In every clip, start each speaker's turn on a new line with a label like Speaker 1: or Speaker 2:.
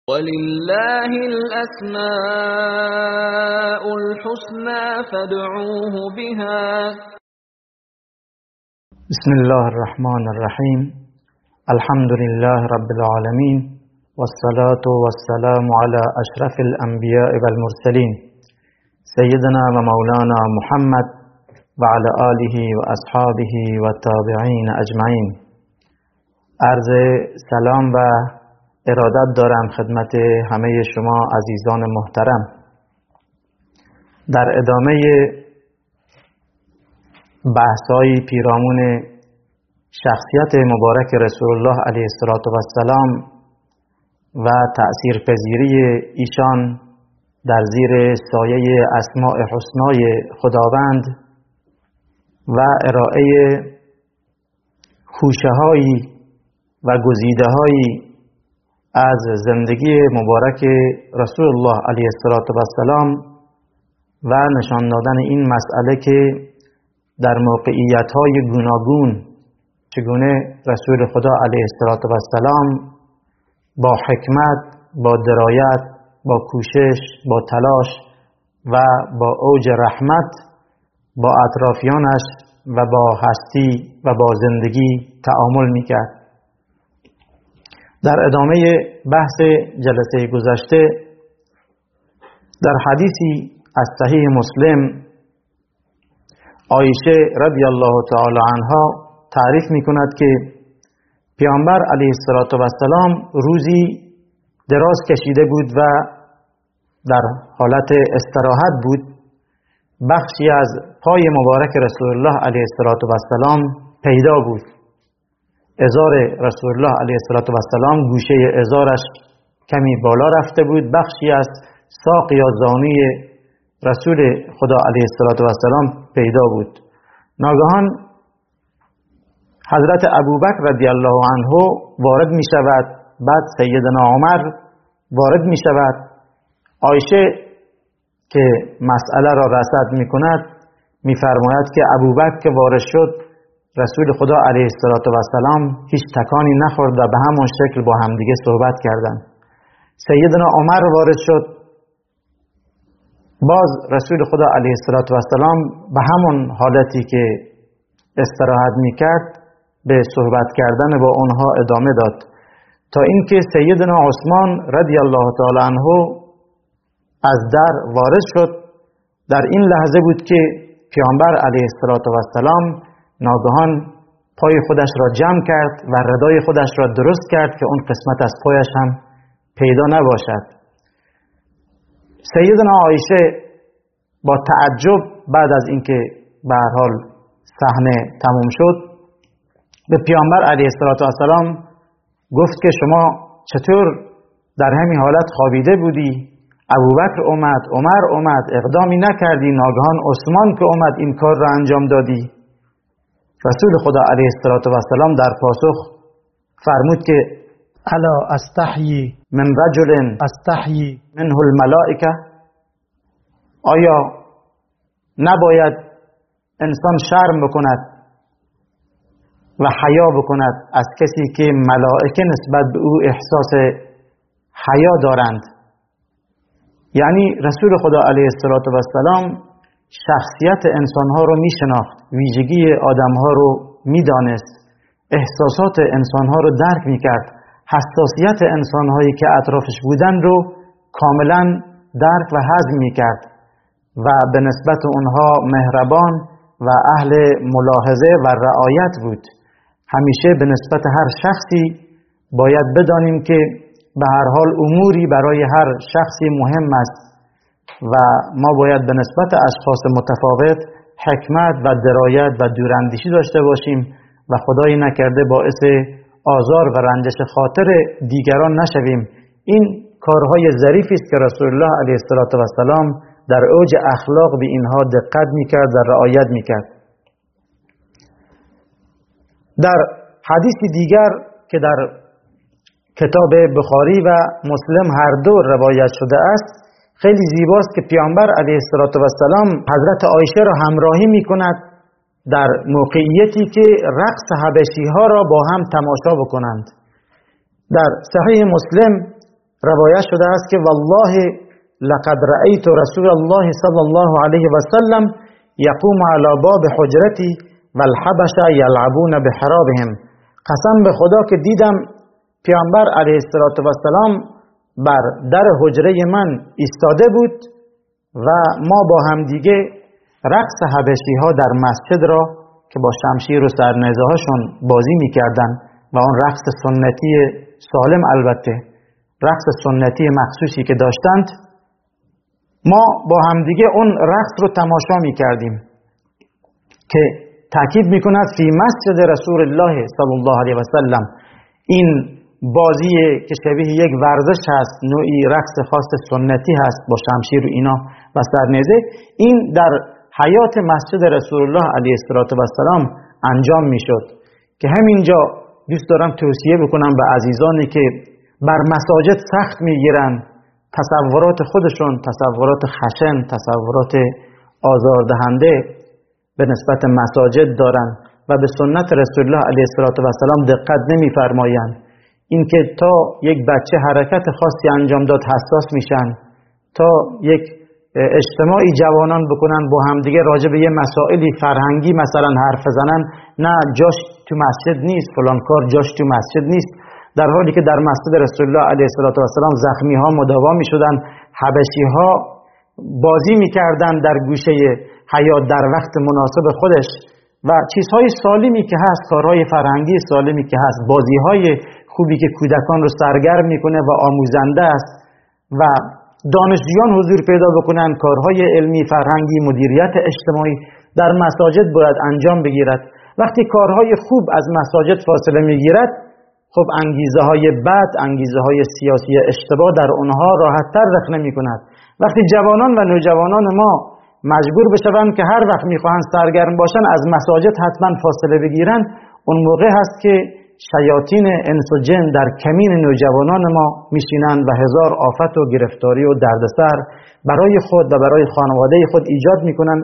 Speaker 1: ولله الأسماء الحسنى فادعوه بها.
Speaker 2: بسم الله الرحمن الرحیم. الحمد لله رب العالمین والصلاة والسلام على اشرف الانبیاء والمرسلین سیدنا و مولانا محمد و علی آله و اصحابه و تابعین اجمعین. عرض سلام و ارادت دارم خدمت همه شما عزیزان محترم. در ادامه بحث‌های پیرامون شخصیت مبارک رسول الله علیه السلام و تأثیرپذیری ایشان در زیر سایه اسماء حسنای خداوند و ارائه خوشه‌هایی و گزیده‌هایی از زندگی مبارک رسول الله علیه السلام و نشان دادن این مسئله که در موقعیت‌های گوناگون چگونه رسول خدا علیه السلام با حکمت، با درایت، با کوشش، با تلاش و با اوج رحمت با اطرافیانش و با هستی و با زندگی تعامل میکرد. در ادامه بحث جلسه گذشته در حدیثی از صحیح مسلم عایشه رضی الله تعالی عنها تعریف میکند که پیامبر علیه السلام روزی دراز کشیده بود و در حالت استراحت بود. بخشی از پای مبارک رسول الله علیه السلام پیدا بود. ازار رسول الله علیه السلام گوشه ازارش کمی بالا رفته بود. بخشی از ساق یا زانوی رسول خدا علیه السلام پیدا بود. ناگهان حضرت ابوبکر رضی الله عنه وارد می شود. بعد سیدنا عمر وارد می شود. عایشه که مسئله را رصد می کند می فرماید که ابوبکر که وارد شد رسول خدا علیه السلام هیچ تکانی نخورد و به همون شکل با همدیگه صحبت کردند. سیدنا عمر وارد شد. باز رسول خدا علیه السلام به همون حالتی که استراحت میکرد به صحبت کردن با اونها ادامه داد تا اینکه سیدنا عثمان رضی الله تعالی عنه از در وارد شد. در این لحظه بود که پیامبر علیه السلام ناگهان پای خودش را جمع کرد و ردای خودش را درست کرد که اون قسمت از پایش هم پیدا نباشد. سیدنا عایشه با تعجب بعد از اینکه به هر حال صحنه تموم شد به پیامبر علیه السلام گفت که شما چطور در همین حالت خوابیده بودی؟ ابوبکر اومد، عمر اومد، اقدامی نکردی، ناگهان عثمان که اومد این کار را انجام دادی؟ رسول خدا علیه السلام در پاسخ فرمود که الا استحیی من رجل استحیی منه الملائکه. آیا نباید انسان شرم بکند و حیا بکند از کسی که ملائکه نسبت به او احساس حیا دارند؟ یعنی رسول خدا علیه السلام شخصیت انسانها رو می شناخت، ویژگی آدمها رو می دانست، احساسات انسانها رو درک می کرد، حساسیت انسانهایی که اطرافش بودن رو کاملا درک و هضم می کرد و به نسبت اونها مهربان و اهل ملاحظه و رعایت بود. همیشه به نسبت هر شخصی باید بدانیم که به هر حال اموری برای هر شخصی مهم است و ما باید به نسبت اشخاص متفاوت حکمت و درایت و دوراندیشی داشته باشیم و خدای نکرده باعث آزار و رنجش خاطر دیگران نشویم. این کارهای ظریفی است که رسول الله علیه السلام در اوج اخلاق به اینها دقت میکرد و رعایت میکرد. در حدیث دیگر که در کتاب بخاری و مسلم هر دو روایت شده است خیلی زیباست که پیامبر علیه السلام حضرت عایشه را همراهی میکند در موقعیتی که رقص حبشی ها را با هم تماشا بکنند. در صحیح مسلم روایت شده است که والله لقد رأيت رسول الله صلی الله علیه و سلم یقوم على باب حجرتی والحبشه یلعبون بحرابهم. قسم به خدا که دیدم پیامبر علیه السلام بر در حجره من ایستاده بود و ما با هم دیگه رقص حبشی ها در مسجد را که با شمشیر و سرنیزه هاشون بازی میکردن و اون رقص سنتی سالم، البته رقص سنتی مخصوصی که داشتند، ما با هم دیگه اون رقص رو تماشا میکردیم که تاکید میکند فی مسجد رسول الله صلی الله علیه و سلم. این بازی که شبیه یک ورزش هست، نوعی رقص خاص سنتی هست با شمشیر و اینا و سرنیزه، این در حیات مسجد رسول الله علیه السلام انجام میشد که همینجا دوست دارم توصیه بکنم به عزیزانی که بر مساجد سخت میگیرن، تصورات خودشون تصورات خشن، تصورات آزاردهنده به نسبت مساجد دارن و به سنت رسول الله علیه السلام دقت نمیفرمایند. اینکه تا یک بچه حرکت خاصی انجام داد حساس میشن، تا یک اجتماعی جوانان بکنن با هم دیگه راجع به یه مسائلی فرهنگی مثلا حرف بزنن، نه جاش تو مسجد نیست، فلان کار جاش تو مسجد نیست، در حالی که در مسجد رسول الله علیه السلام زخمی ها مداوا میشدن، حبشی ها بازی میکردن در گوشه حیات در وقت مناسب خودش و چیزهای سالمی که هست، کارهای فرهنگی سالمی که هست، بازیهای خوبی که کودکان رو سرگرم میکنه و آموزنده است و دانشجویان حضور پیدا بکنن، کارهای علمی فرهنگی مدیریت اجتماعی در مساجد باید انجام بگیرد. وقتی کارهای خوب از مساجد فاصله میگیرد، خب انگیزه های بد، انگیزه های سیاسی اشتباه در اونها راحت تر رخ نمی کند. وقتی جوانان و نوجوانان ما مجبور بشوند که هر وقت میخواهند سرگرم باشن از مساجد حتما فاصله بگیرن، اون موقع هست که شیاطین انس و جن در کمین نوجوانان ما میشینند و هزار آفت و گرفتاری و دردسر برای خود و برای خانواده خود ایجاد میکنند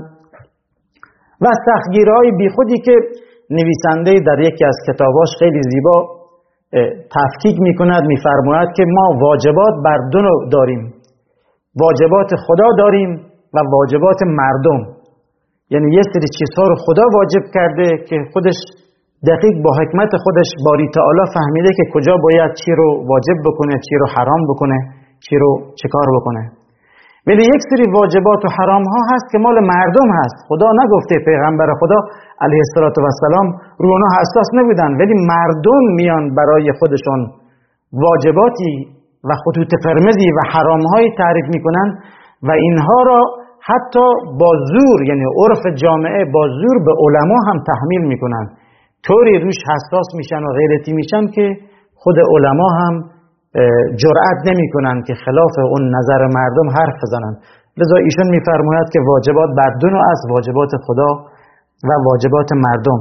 Speaker 2: و سختگیری‌های بیخودی که نویسنده در یکی از کتاباش خیلی زیبا تفکیک میکند، میفرماید که ما واجبات بر دو نوع داریم، واجبات خدا داریم و واجبات مردم. یعنی یه سری چیزها رو خدا واجب کرده که خودش دقیق با حکمت خودش باری تعالی فهمیده که کجا باید چی رو واجب بکنه، چی رو حرام بکنه، چی رو چکار بکنه. ولی یک سری واجبات و حرام ها هست که مال مردم هست. خدا نگفته، پیغمبر خدا علیه السلام رو اونها حساس نبودن، ولی مردم میان برای خودشون واجباتی و خطوط قرمزی و حرام های تعریف میکنن و اینها را حتی با زور، یعنی عرف جامعه با زور به علما هم تحمیل میکنن، طوری روش حساس میشن و غیرتی میشن که خود علما هم جرأت نمیکنن که خلاف اون نظر مردم حرف بزنن. لذا ایشون میفرماید که واجبات بر دو نوع است، واجبات خدا و واجبات مردم.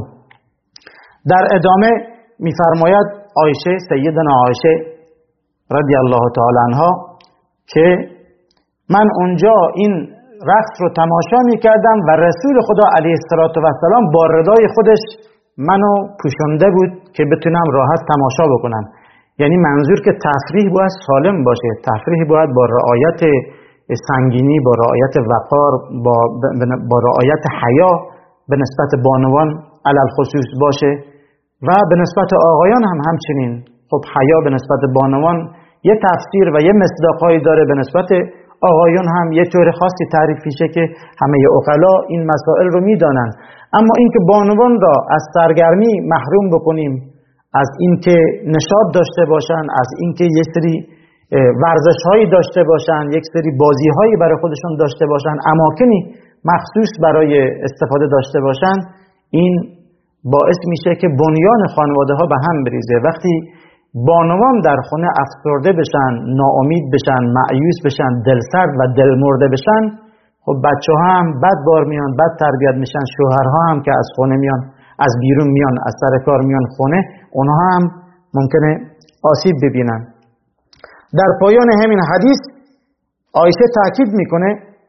Speaker 2: در ادامه میفرماید عایشه، سیدنا عایشه رضی الله تعالی عنها که من اونجا این رقص رو تماشا میکردم و رسول خدا علیه السلام با ردای خودش منو پوشونده بود که بتونم راحت تماشا بکنم. یعنی منظور که تفریح باید سالم باشه، تفریح باید با رعایت سنگینی، با رعایت وقار، با رعایت حیا به نسبت بانوان علل خصوص باشه و به نسبت آقایان هم همچنین. خب حیا به نسبت بانوان یه تفسیر و یه مصداقایی داره، به نسبت آقایان هم یه طور خاصی تعریف میشه که همه عقلا این مسائل رو میدانن. اما اینکه بانوان را از سرگرمی محروم بکنیم، از اینکه نشاط داشته باشن، از اینکه یک سری ورزش‌هایی داشته باشن، یک سری بازی‌هایی برای خودشون داشته باشن، اماکنی مخصوص برای استفاده داشته باشن، این باعث میشه که بنیان خانواده‌ها به هم بریزه. وقتی بانوان در خونه افسرده بشن، ناامید بشن، مایوس بشن، دلسرد و دلمرده بشن، خب بچه‌ها هم بد بار میان، بد تربیت میشن. شوهرها هم که از خونه میان، از بیرون میان، از سر کار میان خونه، اونها هم ممکنه آسیب ببینن. در پایان همین حدیث عایشه تاکید میکنه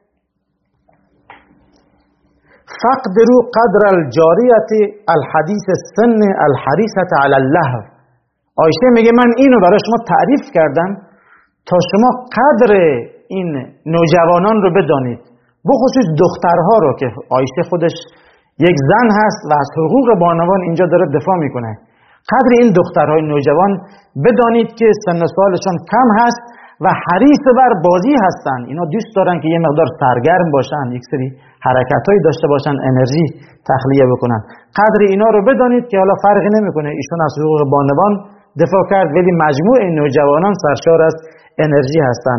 Speaker 2: فقدروا قدر الجاریه الحدیث السن الحریصه علی اللهو. عایشه میگه من اینو برای شما تعریف کردم تا شما قدر این نوجوانان رو بدانید، بخصوص دخترها رو که عایشه خودش یک زن هست و از حقوق بانوان اینجا داره دفاع میکنه. قدر این دخترهای نوجوان بدانید که سن سالشون کم هست و حریص بر بازی هستن. اینا دوست دارن که یه مقدار سرگرم باشن، یک سری حرکتایی داشته باشن، انرژی تخلیه بکنن. قدر اینا رو بدانید که حالا فرقی نمیکنه ایشون از حقوق بانوان دفاع کرد، ولی مجموع این نوجوانان سرشار از انرژی هستن.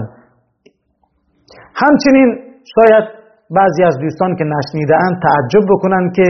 Speaker 2: همچنین شاید بعضی از دوستان که نشنیده‌اند تعجب بکنن که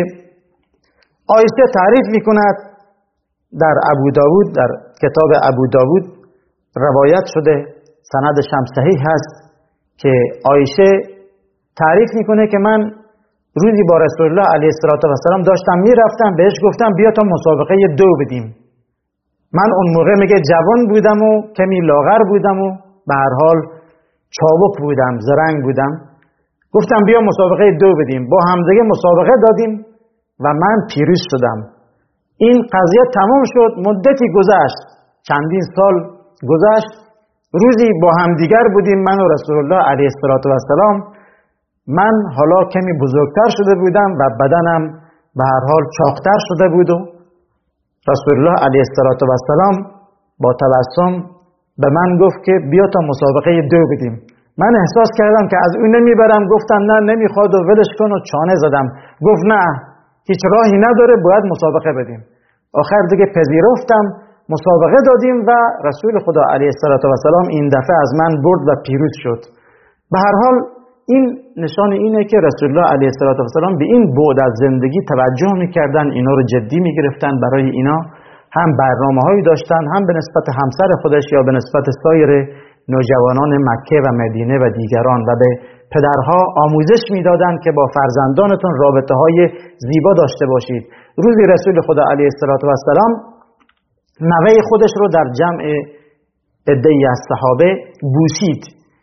Speaker 2: عایشه تعریف میکند در ابو داود، در کتاب ابو داود روایت شده، سندش هم صحیح هست، که عایشه تعریف میکنه که من روزی با رسول الله علیه السلام داشتم میرفتم، بهش گفتم بیا تا مسابقه دو بدیم. من اون موقع میگه جوان بودم و کمی لاغر بودم و به هر حال چابک بودم، زرنگ بودم. گفتم بیا مسابقه دو بدیم. با همدیگه مسابقه دادیم و من پیروز شدم. این قضیه تمام شد. مدتی گذشت، چندین سال گذشت. روزی با همدیگر بودیم من و رسول الله علیه السلام. من حالا کمی بزرگتر شده بودم و بدنم به هر حال چاقتر شده بود و رسول الله علیه السلام با تبسم به من گفت که بیا تا مسابقه دو بدیم. من احساس کردم که از اون نمیبرم. گفتم نه نمیخواد و ولش کن و چانه زدم. گفت نه، هیچ راهی نداره، باید مسابقه بدیم. آخر دیگه پذیرفتم، مسابقه دادیم و رسول خدا علیه السلام این دفعه از من برد و پیروز شد. به هر حال این نشان اینه که رسول الله علیه السلام به این بعد از زندگی توجه میکردن، اینا رو جدی میگرفتن، برای اینا هم برنامه‌هایی داشتن، هم به نسبت همسر خودش یا به نسبت سایر نوجوانان مکه و مدینه و دیگران، و به پدرها آموزش میدادند که با فرزندانتون رابطه‌های زیبا داشته باشید. روزی رسول خدا علیه السلام نوه خودش رو در جمع عده‌ای از صحابه بوسید.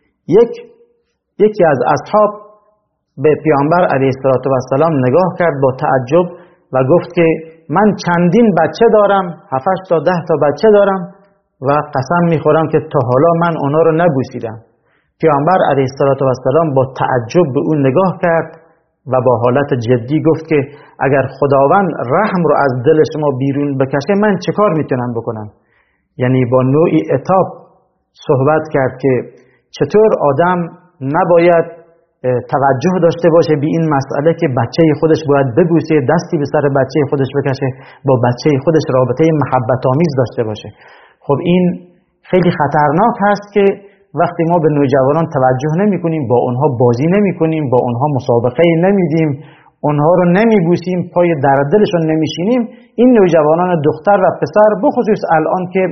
Speaker 2: یکی از اصحاب به پیامبر علیه السلام نگاه کرد با تعجب و گفت که من چندین بچه دارم، 7 تا 10 تا بچه دارم و قسم میخورم که تا حالا من اونا رو نبوسیدم. پیامبر علیه السلام با تعجب به اون نگاه کرد و با حالت جدی گفت که اگر خداوند رحم رو از دل شما بیرون بکشه من چه کار میتونم بکنم؟ یعنی با نوعی عتاب صحبت کرد که چطور آدم نباید توجه داشته باشه به این مسئله که بچه خودش باید ببوسه، دستی به سر بچه خودش بکشه، با بچه خودش رابطه محبت آمیز داشته باشه. خب این خیلی خطرناک هست که وقتی ما به نوجوانان توجه نمی کنیم، با اونها بازی نمی کنیم، با اونها مسابقه نمیدیم، اونها رو نمیبوسیم، پای در دلشون نمیشینیم، این نوجوانان دختر و پسر بخصوص الان که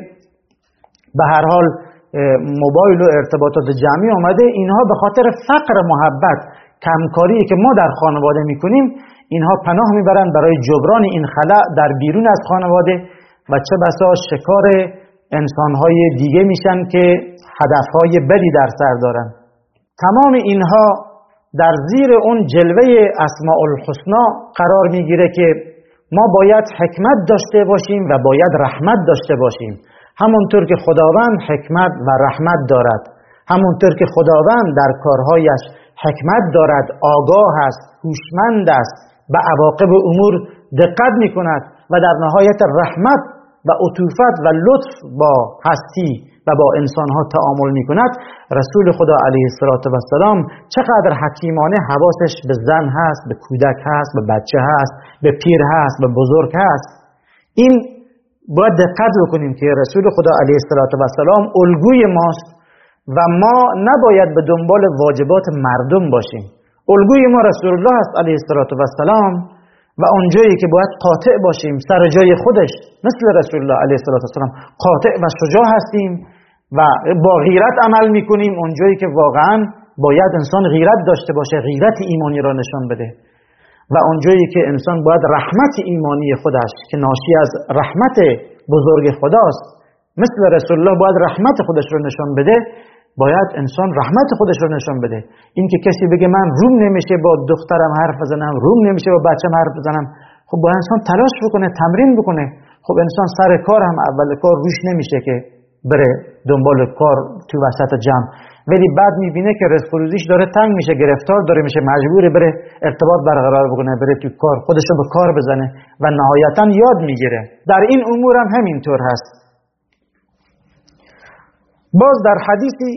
Speaker 2: به هر حال موبایل و ارتباطات جمعی آمده، اینها به خاطر فقر محبت، کمکاری که ما در خانواده میکنیم، اینها پناه میبرن برای جبران این خلأ در بیرون از خانواده و چه بسا شکار انسانهای دیگه میشن که هدفهای بدی در سر دارن. تمام اینها در زیر اون جلوه اسماء الحسنا قرار میگیره که ما باید حکمت داشته باشیم و باید رحمت داشته باشیم. همونطور که خداوند حکمت و رحمت دارد، همونطور که خداوند در کارهایش حکمت دارد، آگاه است، هوشمند است، به عواقب امور دقت میکند و در نهایت رحمت و عطوفت و لطف با هستی و با انسانها تعامل میکند. رسول خدا علیه السلام چقدر حکیمانه حواسش به زن هست، به کودک هست، به بچه هست، به پیر هست، به بزرگ هست. این باید دقت بکنیم که رسول خدا علیه السلام الگوی ماست و ما نباید به دنبال واجبات مردم باشیم. الگوی ما رسول الله است علیه السلام و اونجایی که باید قاطع باشیم سر جای خودش، مثل رسول الله علیه السلام قاطع و شجاع هستیم و با غیرت عمل میکنیم اونجایی که واقعا باید انسان غیرت داشته باشه، غیرت ایمانی را نشان بده، و اونجایی که انسان باید رحمت ایمانی خودش که ناشی از رحمت بزرگ خداست، مثل رسول الله باید رحمت خودش رو نشان بده، باید انسان رحمت خودش رو نشان بده. این که کسی بگه من روم نمیشه با دخترم حرف بزنم، روم نمیشه با بچم حرف بزنم، خب باید انسان تلاش بکنه، تمرین بکنه. خب انسان سر کار هم اول کار روش نمیشه که بره دنبال کار تو وسط جمع، ولی بعد میبینه که رزق و روزیش داره تنگ میشه، گرفتار داره میشه، مجبوره بره ارتباط برقرار بکنه، بره تو کار، خودشو به کار بزنه و نهایتا یاد میگیره. در این امور هم همینطور هست. باز در حدیثی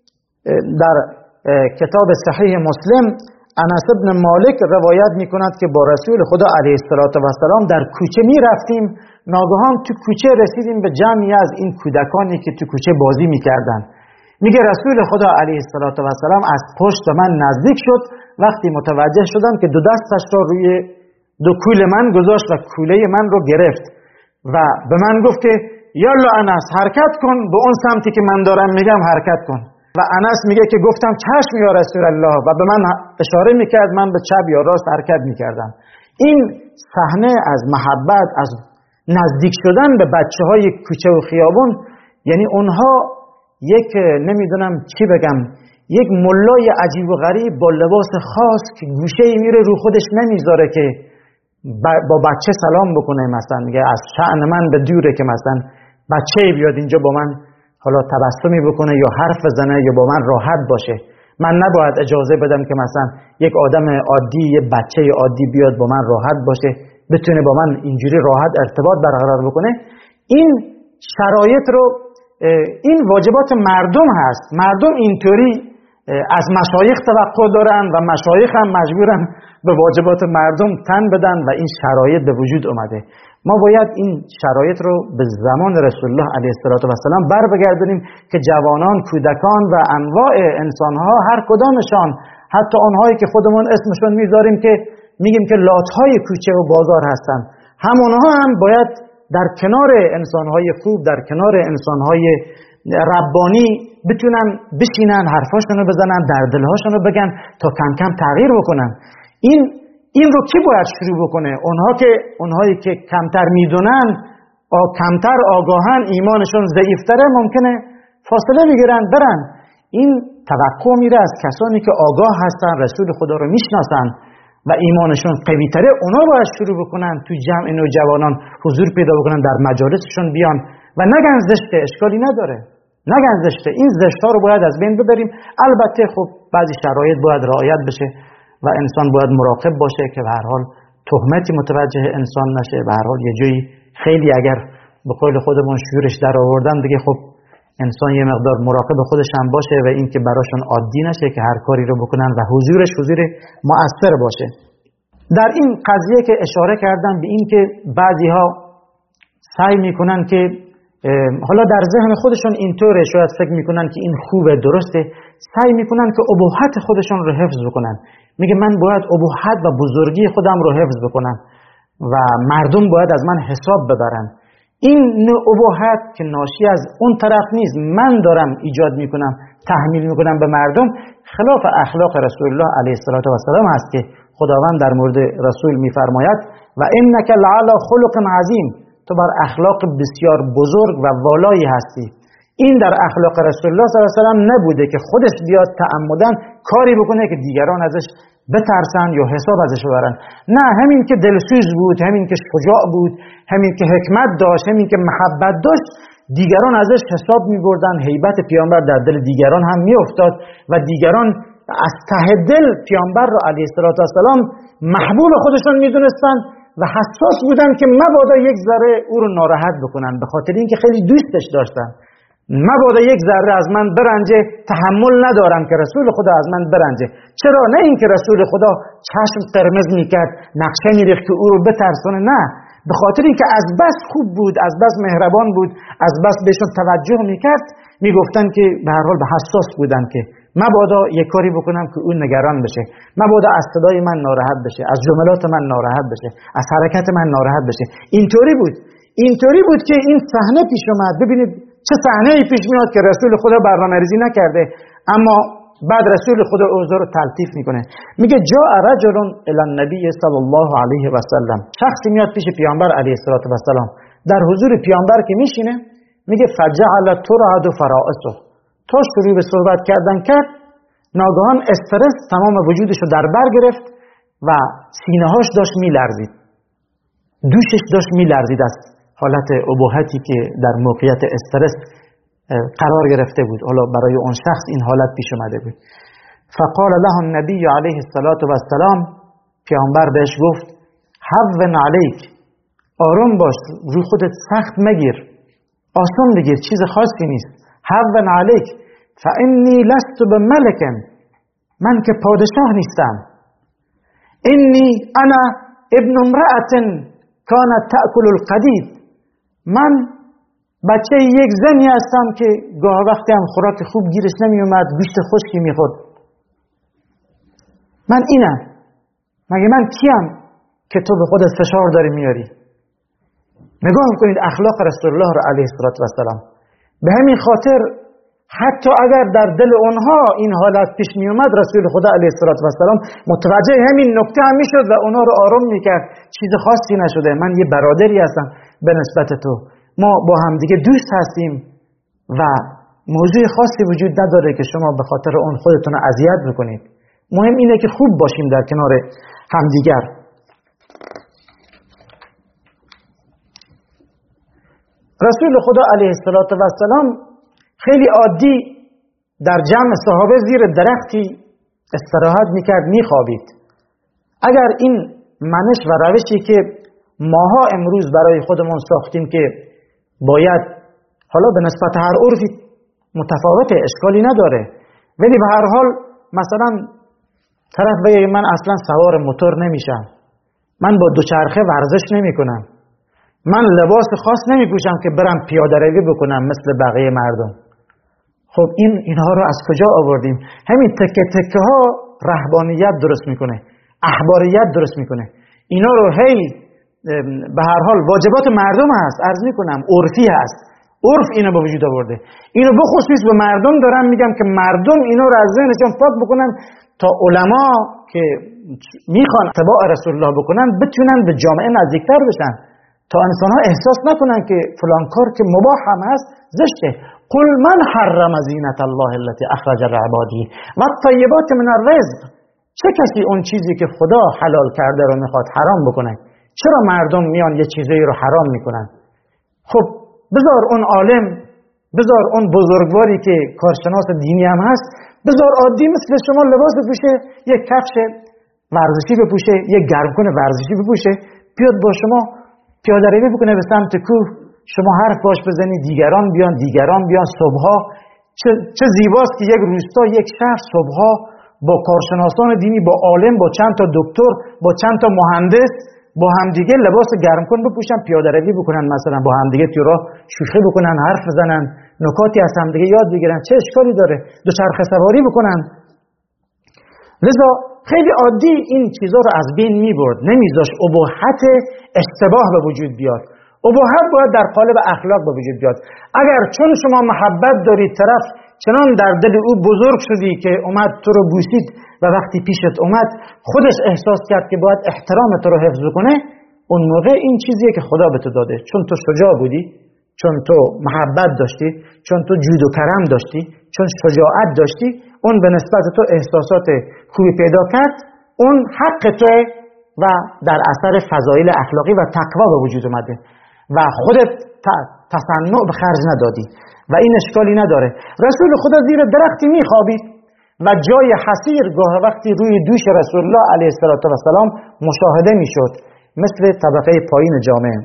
Speaker 2: در کتاب صحیح مسلم انس بن مالک روایت میکند که با رسول خدا علیه السلام در کوچه میرفتیم، ناگهان تو کوچه رسیدیم به جمعی از این کودکانی که تو کوچه بازی میکردن. میگه رسول خدا علیه السلام از پشت به من نزدیک شد، وقتی متوجه شدم که دو دستش رو روی دو کول من گذاشت و کوله من رو گرفت و به من گفت که یالا انس حرکت کن، به اون سمتی که من دارم میگم حرکت کن. و انس میگه که گفتم چشم یا رسول الله و به من اشاره میکرد، من به چپ یا راست حرکت میکردم. این صحنه از محبت، از نزدیک شدن به بچه های کوچه و خیابون، یعنی اونها یک نمیدونم چی بگم، یک ملای عجیب و غریب با لباس خاص که گوشه میره رو خودش نمیذاره که با بچه سلام بکنه، مثلا میگه از شأن من به دوره که مثلا بچه بیاد اینجا با من حالا تبسمی بکنه یا حرف بزنه یا با من راحت باشه. من نباید اجازه بدم که مثلا یک آدم عادی، یک بچه عادی بیاد با من راحت باشه، بتونه با من اینجوری راحت ارتباط برقرار بکنه. این شرایط رو، این واجبات مردم هست. مردم اینطوری از مشایخ توقع دارن و مشایخ هم مجبورن به واجبات مردم تن بدن و این شرایط به وجود اومده. ما باید این شرایط رو به زمان رسول الله علیه السلام بر بگردونیم که جوانان، کودکان و انواع انسانها، هر کدامشان، حتی اونهایی که خودمون اسمشون میذاریم که میگیم که لاتهای کوچه و بازار هستن، همونها هم باید در کنار انسانهای خوب، در کنار انسانهای ربانی بتونن بشینن، حرفاشونو بزنن، در دلهاشونو بگن تا کم کم تغییر بکنن. این رو کی باید شروع بکنه؟ اونهایی که کمتر میدونن، کمتر آگاهن، ایمانشون ضعیفتره، ممکنه فاصله بگیرن برن. این توقع میره از کسانی که آگاه هستن، رسول خدا رو میشناسن و ایمانشون قوی تره. اونا باید شروع بکنن تو جمع نوجوانان حضور پیدا بکنن، در مجالسشون بیان و نگن زشته، اشکالی نداره، نگن زشته. این زشت‌ها رو باید از بین ببریم. البته خب بعضی شرایط باید رعایت بشه و انسان باید مراقب باشه که به هر حال تهمتی متوجه انسان نشه. به هر حال یه جایی خیلی اگر به قول خودمون شورش در آوردن دیگه، خب انسان یه مقدار مراقب خودش هم باشه و این که براشون عادی نشه که هر کاری رو بکنن و حضور مؤثر باشه. در این قضیه که اشاره کردم به این که بعضی‌ها سعی میکنن که حالا در ذهن خودشون اینطوره، شاید فکر میکنن که این خوبه، درسته، سعی میکنن که ابهت خودشون رو حفظ بکنن. میگه من باید ابهت و بزرگی خودم رو حفظ بکنم و مردم باید از من حساب ببرن. این نوع ابهت که ناشی از اون طرف نیست، من دارم ایجاد میکنم، تحمیل میکنم به مردم، خلاف اخلاق رسول الله علیه السلام هست که خداوند در مورد رسول میفرماید و انک لعلی خلق عظیم، تو بر اخلاق بسیار بزرگ و والایی هستی. این در اخلاق رسول الله صلی الله علیه و سلم نبوده که خودش بیاد تعمدن کاری بکنه که دیگران ازش بترسن یا حساب ازش ببرن. نه، همین که دلسوز بود، همین که شجاع بود، همین که حکمت داشت، همین که محبت داشت، دیگران ازش حساب می‌بردن، هیبت پیامبر در دل دیگران هم میافتاد و دیگران از ته دل پیامبر رو علیه السلام محبوب خودشون میدونستن و حساس بودن که مبادا یک ذره او رو ناراحت بکنن، به خاطر اینکه خیلی دوستش داشتن. مبادا یک ذره از من برنجه، تحمل ندارم که رسول خدا از من برنجه. چرا؟ نه اینکه رسول خدا چشم قرمز میکرد، نقشه میریخت که او رو بترسونه، نه، به خاطر اینکه از بس خوب بود، از بس مهربان بود، از بس بهشون توجه میکرد، میگفتن که به هر حال به حساس بودن که مبادا یک کاری بکنم که اون نگران بشه، مبادا از صدای من ناراحت بشه، از جملات من ناراحت بشه، از حرکت من ناراحت بشه. اینطوری بود که این صحنه پیش اومد. ببینید چه صحنه‌ای پیش میاد که رسول خدا برنامه‌ریزی نکرده، اما بعد رسول خدا اوضاع رو تلطیف میکنه. میگه جاء رجل الی النبی صلی الله علیه و سلم، شخصی میاد پیش پیامبر علیه السلام، در حضور پیامبر که میشینه، میگه فجعل ترعد فرائصه، تا شروع به صحبت کردن کرد، ناگهان استرس تمام وجودش رو در بر گرفت و سینه‌هاش داشت میلرزید، دوشش داشت میلرزید از حالت ابهتی که در موقعیت استرس قرار گرفته بود. حالا برای اون شخص این حالت پیش اومده بود. فقال له النبی علیه السلام، پیامبر بهش گفت هون علیک، آروم باش، روی خودت سخت مگیر، آسان بگیر، چیز خاصی نیست. هون علیک فانی لست بملک، من که پادشاه نیستم. انی انا ابن امرأة کانت تأکل القدید، من بچه یک زنی هستم که گاه وقتی هم خوراک خوب گیرش نمی اومد، گوشت خشکی می خورد. من اینم. مگه من کیم که تو به خودت فشار داری میاری؟ نگاه کنید اخلاق رسول الله را علیه السلام. به همین خاطر حتی اگر در دل اونها این حالت پیش می اومد، رسول خدا علیه السلام متوجه همین نکته هم میشد و اونها رو آروم میکرد. چیز خاصی نشده، من یه برادری هستم به نسبت تو، ما با هم دیگه دوست هستیم و موضوع خاصی وجود نداره که شما به خاطر اون خودتون رو اذیت بکنید. مهم اینه که خوب باشیم در کنار همدیگر. رسول خدا علیه السلام خیلی عادی در جمع صحابه زیر درختی استراحت میکرد، میخوابید. اگر این منش و روشی که ماها امروز برای خودمون ساختیم که باید حالا به نسبت هر عرفی متفاوته، اشکالی نداره، ولی به هر حال مثلا طرف بگه من اصلا سوار موتور نمیشم، من با دوچرخه ورزش نمی کنم، من لباس خاص نمی پوشم که برم پیاده روی بکنم مثل بقیه مردم. خب اینها رو از کجا آوردیم؟ همین تکه تکه ها رهبانیت درست میکنه، احباریت درست میکنه. اینا رو هی به هر حال واجبات مردم هست، عرض میکنم عرفی هست، عرف اینو به وجود آورده. اینو بخصوص به مردم دارم میگم که مردم اینا رو از ذهنشون پاک بکنن تا علما که میخوان اتباع رسول الله بکنن بتونن به جامعه نزدیکتر بشن، تا انسان ها احساس نکنن که فلان کار که مباح هم هست زشته. قل من حرم زینت الله التي اخرج لعباده والطیبات من الرزق، چه کسی اون چیزی که خدا حلال کرده رو میخواد حرام بکنه؟ چرا مردم میان یه چیزی رو حرام میکنن؟ خب بذار اون عالم، بذار اون بزرگواری که کارشناس دینی هم هست، بذار عادی مثل شما لباس بپوشه، یک کفش ورزشی بپوشه، یک گرمکن ورزشی بپوشه، بیاد با شما پیاده روی بکنه به سمت کوه، شما حرف باش بزنی، دیگران بیان صبحها. چه زیباست که یک روستا، یک شهر صبحها با کارشناسان دینی، با عالم، با چند تا دکتر، با چند تا مهندس با همدیگه لباس گرمکن بپوشن، پیاده روی بکنن، مثلا با همدیگه تو راه شوخی بکنن، حرف بزنن، نکاتی از همدیگه یاد بگیرن، چه اشکالی داره؟ دوچرخه سواری بکنن. لذا خیلی عادی این چیزا رو از بین میبرد، نمیذاش اباحت اشتباه به وجود بیاد. اباحت باید در قالب اخلاق به وجود بیاد. اگر چون شما محبت دارید، طرف چنان در دل او بزرگ شدی که اومد تو رو بوسید و وقتی پیشت اومد خودش احساس کرد که باید احترام تو رو حفظ کنه، اون موقع این چیزیه که خدا به تو داده، چون تو شجاع بودی، چون تو محبت داشتی، چون تو جود و کرم داشتی، چون شجاعت داشتی، اون به نسبت تو احساسات خوبی پیدا کرد، اون حق توه و در اثر فضایل اخلاقی و تقوا به وجود اومده و خودت تصنع به خرج ندادی و این اشکالی نداره. رسول خدا زیر درختی میخوابید و جای حسیر گاه وقتی روی دوش رسول الله علیه السلام مشاهده میشد، مثل طبقه پایین جامعه.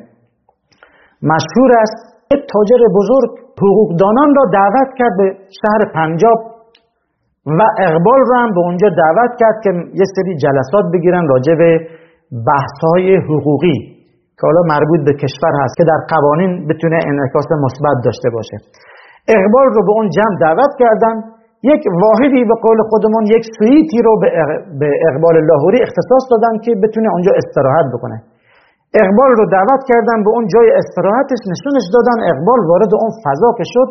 Speaker 2: مشهور است یک تاجر بزرگ حقوقدانان را دعوت کرد به شهر پنجاب و اقبال را هم به اونجا دعوت کرد که یه سری جلسات بگیرن راجع به بحث‌های حقوقی که حالا مربوط به کشور هست که در قوانین بتونه انعکاس مثبت داشته باشه. اقبال رو به اون جمع دعوت کردن، یک واحدی به قول خودمون یک سویتی رو به اقبال لاهوری اختصاص دادن که بتونه اونجا استراحت بکنه. اقبال رو دعوت کردن به اون جای استراحتش، نشونش دادن. اقبال وارد اون فضا که شد،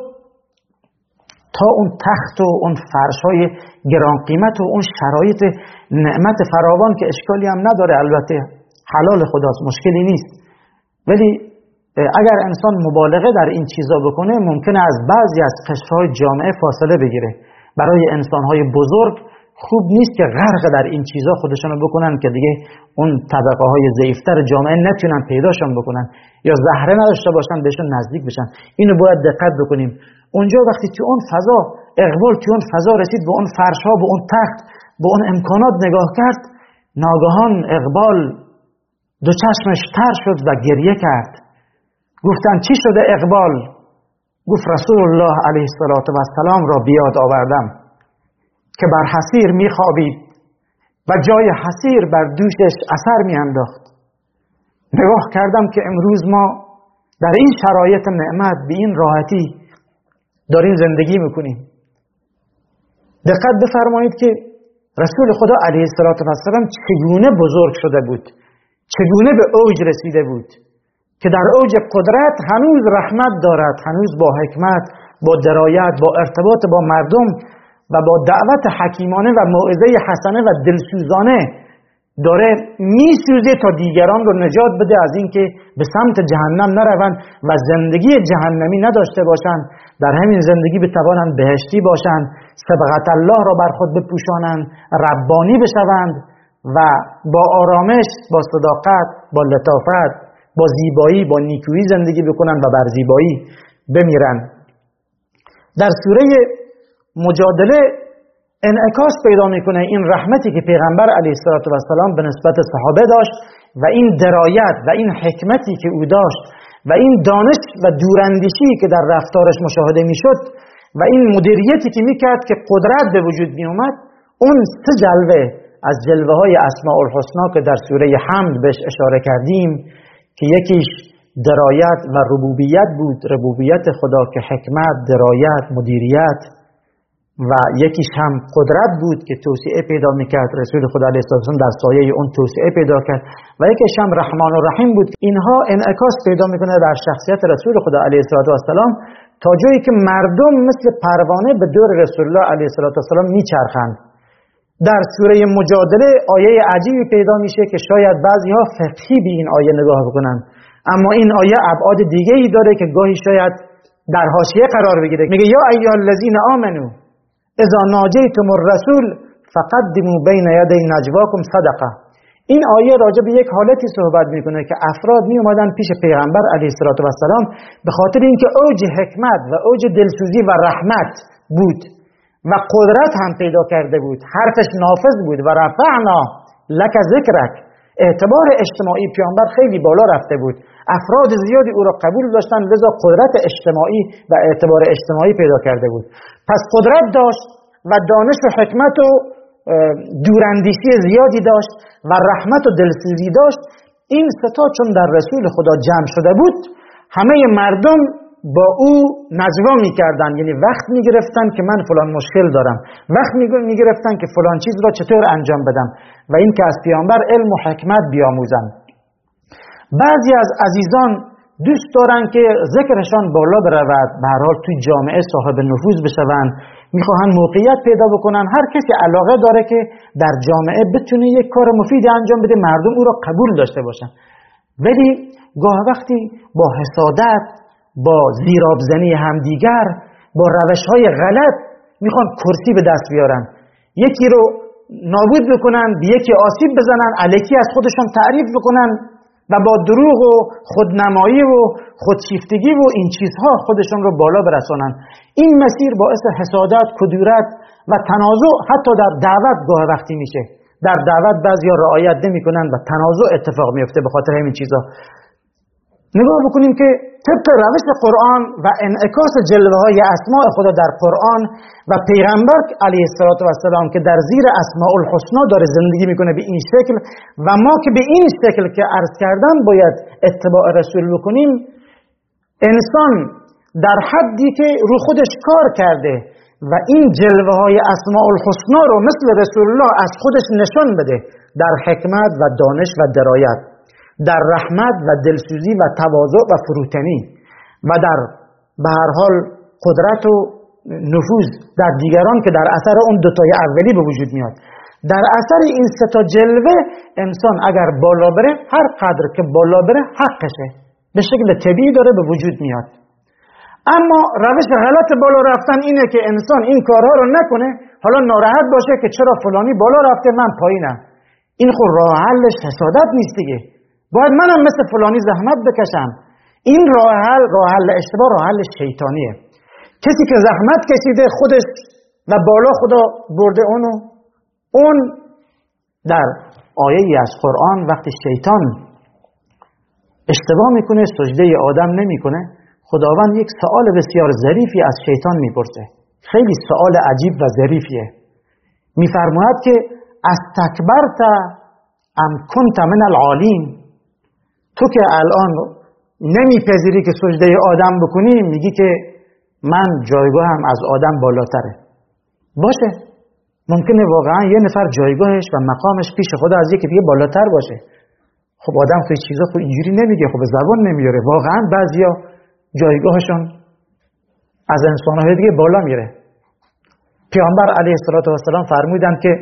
Speaker 2: تا اون تخت و اون فرش‌های گران قیمت و اون شرایط نعمت فراوان که اشکالی هم نداره، البته حلال خداست، مشکلی نیست، ولی اگر انسان مبالغه در این چیزا بکنه ممکنه از بعضی از قشرهای جامعه فاصله بگیره. برای انسانهای بزرگ خوب نیست که غرق در این چیزا خودشونو بکنن که دیگه اون طبقه های ضعیفتر جامعه نتونن پیداشون بکنن یا زهره نداشته باشن بهشون نزدیک بشن. اینو باید دقت بکنیم. اونجا وقتی تو اون فضا اقبال تو اون فضا رسید، به اون فرش‌ها، به اون تخت، به اون امکانات نگاه کرد، ناگهان اقبال دو چشمش تر شد و گریه کرد. گفتن چی شده اقبال؟ گفت رسول الله علیه السلام را بیاد آوردم که بر حصیر میخوابید و جای حصیر بر دوشش اثر میانداخت. نگاه کردم که امروز ما در این شرایط نعمت به این راحتی داریم زندگی میکنیم. دقت بفرمایید که رسول خدا علیه السلام چگونه بزرگ شده بود، چگونه به اوج رسیده بود که در اوج قدرت هنوز رحمت دارد، هنوز با حکمت، با درایت، با ارتباط با مردم و با دعوت حکیمانه و موعظه حسنه و دلسوزانه داره میسوزه تا دیگران رو نجات بده از اینکه به سمت جهنم نروند و زندگی جهنمی نداشته باشند، در همین زندگی بتوانند بهشتی باشند، سبقت الله را بر خود بپوشانند، ربانی بشوند و با آرامش، با صداقت، با لطافت، با زیبایی، با نیکویی زندگی بکنند و بر زیبایی بمیرن. در سوره مجادله انعکاس پیدا میکنه این رحمتی که پیغمبر علیه السلام به نسبت صحابه داشت و این درایت و این حکمتی که او داشت و این دانش و دوراندیشی که در رفتارش مشاهده میشد و این مدیریتی که میکرد که قدرت به وجود میومد. اون سه جلوه از جلوه های اسماء الحسنا که در سوره حمد بهش اشاره کردیم که یکیش درایت و ربوبیت بود، ربوبیت خدا که حکمت، درایت، مدیریت، و یکیش هم قدرت بود که توسعه پیدا میکرد، رسول خدا علیه السلام در سایه اون توسعه پیدا کرد، و یکیش هم رحمان و رحیم بود. اینها انعکاس پیدا میکنه در شخصیت رسول خدا علیه السلام تا جایی که مردم مثل پروانه به دور رسول الله علیه السلام میچرخند. در سوره مجادله آیه عجیبی پیدا میشه که شاید بعضیها فقهی به این آیه نگاه بکنن، اما این آیه ابعاد دیگه‌ای داره که گاهی شاید در حاشیه قرار بگیره. میگه یا ایها الذین آمنو اذا ناجیتم الرسول فقدموا بین یدی نجواکم صدقه. این آیه راجع به یک حالتی صحبت میکنه که افراد می اومدن پیش پیغمبر علیه السلام به خاطر اینکه اوج حکمت و اوج دلسوزی و رحمت بود و قدرت هم پیدا کرده بود، حرفش نافذ بود و رفعنا لک ذکرک. اعتبار اجتماعی پیامبر خیلی بالا رفته بود، افراد زیادی او را قبول داشتن، لذا قدرت اجتماعی و اعتبار اجتماعی پیدا کرده بود. پس قدرت داشت و دانش و حکمت و دوراندیشی زیادی داشت و رحمت و دلسوزی داشت. این ستا چون در رسول خدا جمع شده بود، همه مردم با او نجوا میکردن، یعنی وقت میگرفتن که من فلان مشکل دارم، وقت میگرفتن که فلان چیز را چطور انجام بدم و این که از پیامبر علم و حکمت بیاموزن. بعضی از عزیزان دوست دارن که ذکرشان بالا برود، به هر حال توی جامعه صاحب نفوذ بشوند، میخواهن موقعیت پیدا بکنن. هر کسی علاقه داره که در جامعه بتونه یک کار مفید انجام بده، مردم او را قبول داشته باشن. ولی گاه وقتی با حسادت، با زیرآبزنی همدیگر، با روش‌های غلط میخوان کرسی به دست بیارن، یکی رو نابود بکنن، به یکی آسیب بزنن، الکی از خودشون تعریف بکنن و با دروغ و خودنمایی و خودشیفتگی و این چیزها خودشون رو بالا برسانن. این مسیر باعث حسادت، کدورت و تنازع حتی در دعوت گاه وقتی میشه. در دعوت بعضیا رعایت نمیکنن و تنازع اتفاق میفته به خاطر همین چیزا. نگاه بکنیم که طبق روش قرآن و انعکاس جلوه های اسماء خدا در قرآن و پیغمبر علیه السلام که در زیر اسماء الحسنا داره زندگی میکنه به این شکل و ما که به این شکل که عرض کردم باید اتباع رسول بکنیم، انسان در حدی که رو خودش کار کرده و این جلوه های اسماء الحسنا رو مثل رسول الله از خودش نشان بده در حکمت و دانش و درایت، در رحمت و دلسوزی و تواضع و فروتنی و در به هر حال قدرت و نفوذ در دیگران که در اثر اون دوتای اولی به وجود میاد. در اثر این سه تا جلوه انسان اگر بالا بره، هر قدر که بالا بره حقشه، به شکل طبیعی داره به وجود میاد. اما روش غلط بالا رفتن اینه که انسان این کارها رو نکنه، حالا ناراحت باشه که چرا فلانی بالا رفته من پایینم. این خود راه حلش حسادت نیست دیگه، باید منم مثل فلانی زحمت بکشم. این راه حل اشتباه، راه حل شیطانیه. کسی که زحمت کشیده خودش و بالا خدا برده اون در آیه از قرآن وقتی شیطان اشتباه میکنه سجده آدم نمیکنه، خداوند یک سوال بسیار ظریفی از شیطان میپرسه، خیلی سوال عجیب و ظریفیه. میفرماید که استکبرت ام کنت من العالین، تو که الان نمیپذیری که سجده آدم بکنی، میگی که من جایگاهم از آدم بالاتره. باشه، ممکنه واقعا یه نفر جایگاهش و مقامش پیش خدا از یکی دیگه بالاتر باشه. خب آدم خیلی چیزا خب اینجوری نمیگه، خب به زبان نمیاره. واقعا بعضیا جایگاهشون از انسان‌های دیگه بالا میره. پیامبر علیه السلام فرمودند که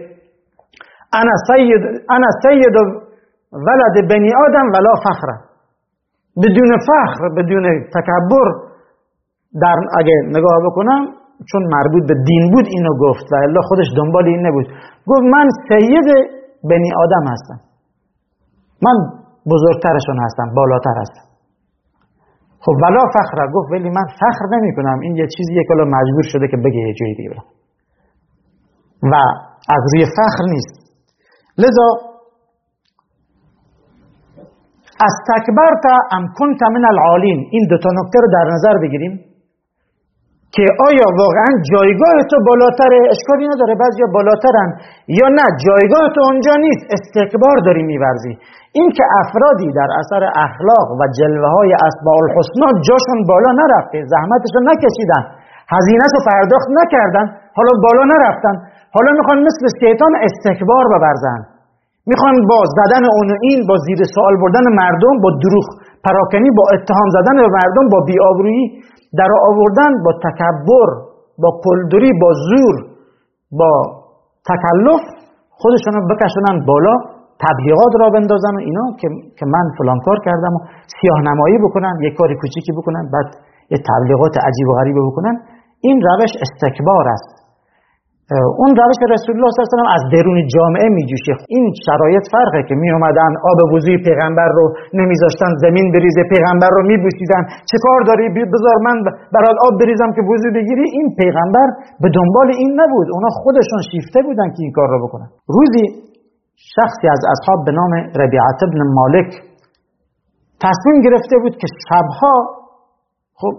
Speaker 2: انا سید ولد بنی آدم ولا فخر، بدون فخر بدون تکبر در اگه نگاه بکنم، چون مربوط به دین بود اینو گفت و الا خودش دنبال این نبود، گفت من سید بنی آدم هستم، من بزرگترشون هستم، بالاتر هستم. خب ولا فخر، گفت ولی من فخر نمی کنم، این یه چیزیه که مجبور شده که بگه یه جایی دیگه و از روی فخر نیست. لذا استکبرت ام کنت من العالین، این دو تا نکته رو در نظر بگیریم که آیا واقعا جایگاه تو بالاتره، اشکالی نداره بعضیا بالاترن، یا نه جایگاه تو اونجا نیست، استکبار داری میورزی. این که افرادی در اثر اخلاق و جلوه های اسماء الحسنا جاشون بالا نرفته، زحمتشو نکشیدن، هزینه‌شو پرداخت نکردن، حالا بالا نرفتن، حالا میخوان مثل شیطان استکبار بورزن، میخوان با زدن اون این، با زیر سوال بردن مردم، با دروغ پراکنی، با اتهام زدن به مردم، با بی‌آبرویی در آوردن، با تکبر، با قلدری، با زور، با تکلف خودشونو بکشونن بالا، تبلیغات را بندازن و اینا که من فلان کار کردم و سیاه نمایی بکنن، یک کاری کوچیکی بکنن بعد یه تبلیغات عجیب و غریبه بکنن. این روش استکبار است. اون روش رسول الله صلی الله علیه و آله از درون جامعه میجوشه. این شرایط فرقه که می اومدن آب وضوی پیغمبر رو نمیذاشتن زمین بریزه، پیغمبر رو میبوسیدن، چه کار داری بذار من برات آب بریزم که وضو بگیری. این پیغمبر به دنبال این نبود، اونا خودشون شیفته بودن که این کار رو بکنن. روزی شخصی از اصحاب به نام ربیعه بن مالک تصمیم گرفته بود که شبها خب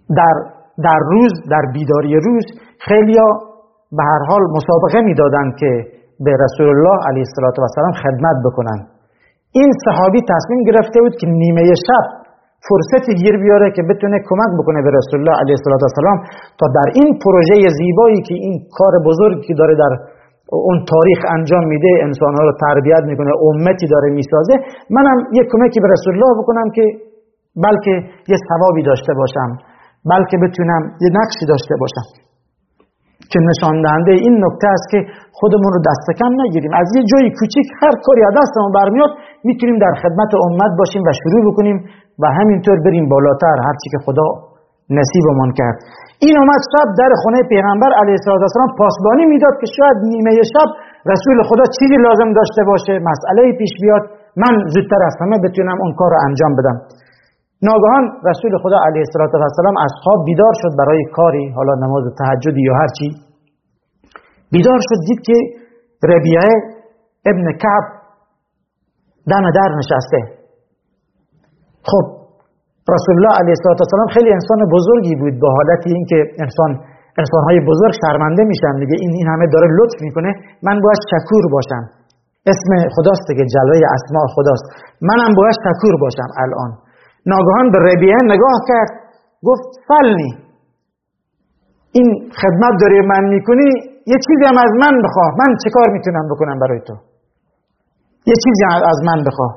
Speaker 2: در روز، در بیداری روز، خیلیا به هر حال مسابقه میدادن که به رسول الله علیه السلام خدمت بکنن. این صحابی تصمیم گرفته بود که نیمه شب فرصتی گیر بیاره که بتونه کمک بکنه به رسول الله علیه السلام تا در این پروژه زیبایی که این کار بزرگی که داره در اون تاریخ انجام میده، انسانها رو تربیت میکنه، امتی داره میسازه، منم یک کمکی به رسول الله بکنم که بلکه یه ثوابی داشته باشم، بلکه بتونم یه نقشی داشته باشم که نشان دهنده این نکته است که خودمون رو دست کم نگیریم. از یه جایی کوچیک هر کاری از دستمون برمیاد میتونیم در خدمت امت باشیم و شروع بکنیم و همینطور بریم بالاتر، هرچی که خدا نصیبمون کرد. این اومد شب در خونه پیغمبر علیه السلام پاسبانی میداد که شاید نیمه شب رسول خدا چیزی لازم داشته باشه، مسئله پیش بیاد، من زودتر از همه بتونم اون کار رو انجام بدم. ناگهان رسول خدا علیه السلام از خواب بیدار شد برای کاری، حالا نماز تهجدی یا هر چی، بیدار شد دید که ربیعه ابن کعب دم در نشسته. خب رسول الله علیه السلام خیلی انسان بزرگی بود، با حالتی این که انسانهای بزرگ شرمنده میشن، میگه این همه داره لطف میکنه، من باید شکور باشم، اسم خداست که جلوه اسماء خداست، منم باید شکور باشم. الان ناگهان به ربیعه نگاه کرد، گفت سلنی، این خدمت داری من میکنی، یه چیزی هم از من بخواه، من چه کار میتونم بکنم برای تو، یه چیزی از من بخواه.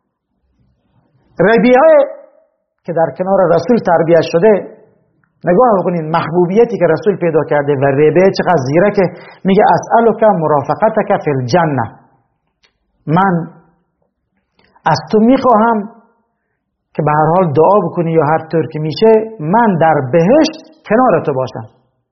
Speaker 2: ربیعه که در کنار رسول تربیت شده، نگاه بکنید محبوبیتی که رسول پیدا کرده و ربیعه چقدر زیرکه، میگه اسألک مرافقتک فی الجنه، من از تو میخواهم که به هر حال دعا بکنی یا هر طور که میشه من در بهشت کنار تو باشم.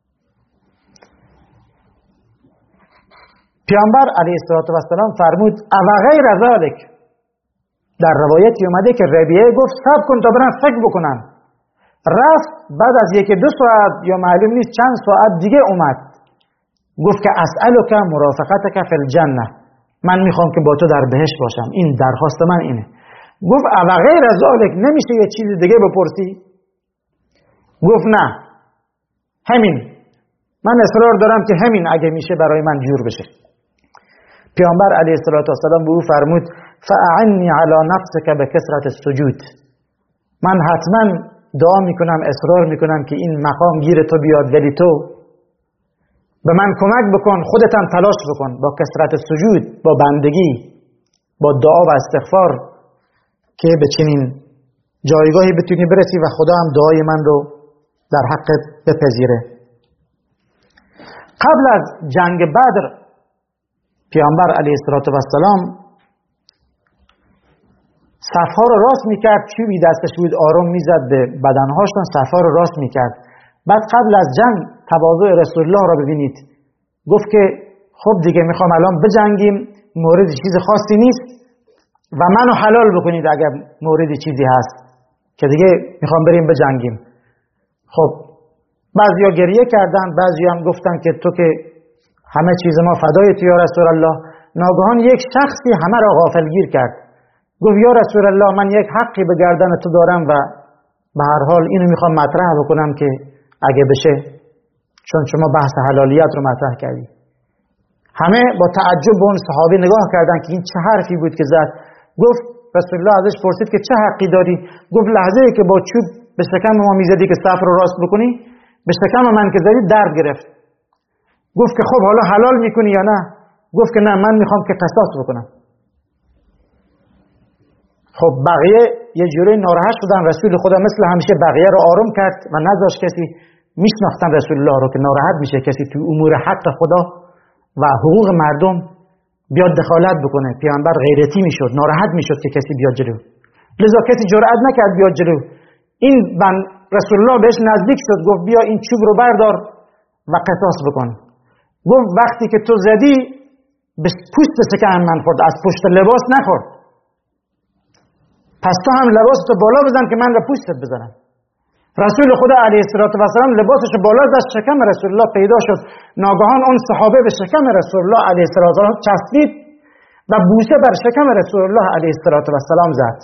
Speaker 2: پیامبر علیه السلام فرمود او غیر ذلک، در روایتی اومده که ربیعه گفت صبر کن تا برم فکر بکنم، رفت بعد از 1-2 ساعت یا معلوم نیست چند ساعت دیگه اومد، گفت که اسألک مرافقتک فی الجنه، من میخوام که با تو در بهشت باشم، این درخواست من اینه. گفت و غیر از ذالک، نمیشه یه چیز دیگه بپرسی؟ گفت نه، همین، من اصرار دارم که همین اگه میشه برای من جور بشه. پیامبر علیه السلام به او فرمود فاعنی علی نفسک بکثرت السجود، من حتما دعا میکنم، اصرار میکنم که این مقام گیر تو بیاد، ولی تو به من کمک بکن، خودت هم تلاش بکن با کثرت سجود، با بندگی، با دعا و استغفار که به چنین جایگاهی بتونی برسی و خدا هم دعای من رو در حقت بپذیره. قبل از جنگ بدر پیامبر علیه السلام صفها رو راست میکرد، چوبی دستش بود آروم میزد به بدنهاشون، صفها رو راست میکرد. بعد قبل از جنگ تواضع رسول الله را ببینید، گفت که خب دیگه میخوام الان بجنگیم، مورد چیز خاصی نیست و منو حلال بکنید اگر مورد چیزی هست که دیگه میخوام بریم بجنگیم. خب بعضیا گریه کردن، بعضیا هم گفتن که تو که همه چیز ما فدای تو یا رسول الله. ناگهان یک شخصی همه را غافلگیر کرد، گفت یا رسول الله من یک حقی به گردن تو دارم و به هر حال اینو میخوام مطرح بکنم که اگه بشه، چون شما بحث حلالیت رو مطرح کردی. همه با تعجب به اون صحابی نگاه کردن که این چه حرفی بود که زد. گفت رسول الله ازش پرسید که چه حقی داری؟ گفت لحظه ای که با چوب به شکم ما میزدی که صف رو راست بکنی، به شکم من که زدی درد گرفت. گفت که خب حالا حلال میکنی یا نه؟ گفت که نه، من میخوام که قصاص بکنم. خب بقیه یه جوری ناراحت شدن، رسول خدا مثل همیشه بقیه رو آروم کرد و نذاشت کسی، میشناختن رسول الله رو که ناراحت میشه کسی تو امور حق خدا و حقوق مردم بیاد دخالت بکنه. پیامبر غیرتی میشد، ناراحت میشد که کسی بیاد جلو، لذا کسی جرئت نکرد بیاد جلو. این رسول الله بهش نزدیک شد، گفت بیا این چوب رو بردار و قصاص بکن. گفت وقتی که تو زدی به پوست شکم من خورد، از پشت لباس نخورد، پس تو هم لباس تو بالا بزن که من را پوستت بزنم. رسول خدا علیه السلام لباسش بالا داشت، شکم رسول الله پیدا شد. ناگهان اون صحابه به شکم رسول الله علیه السلام چسبید و بوسه بر شکم رسول الله علیه السلام زد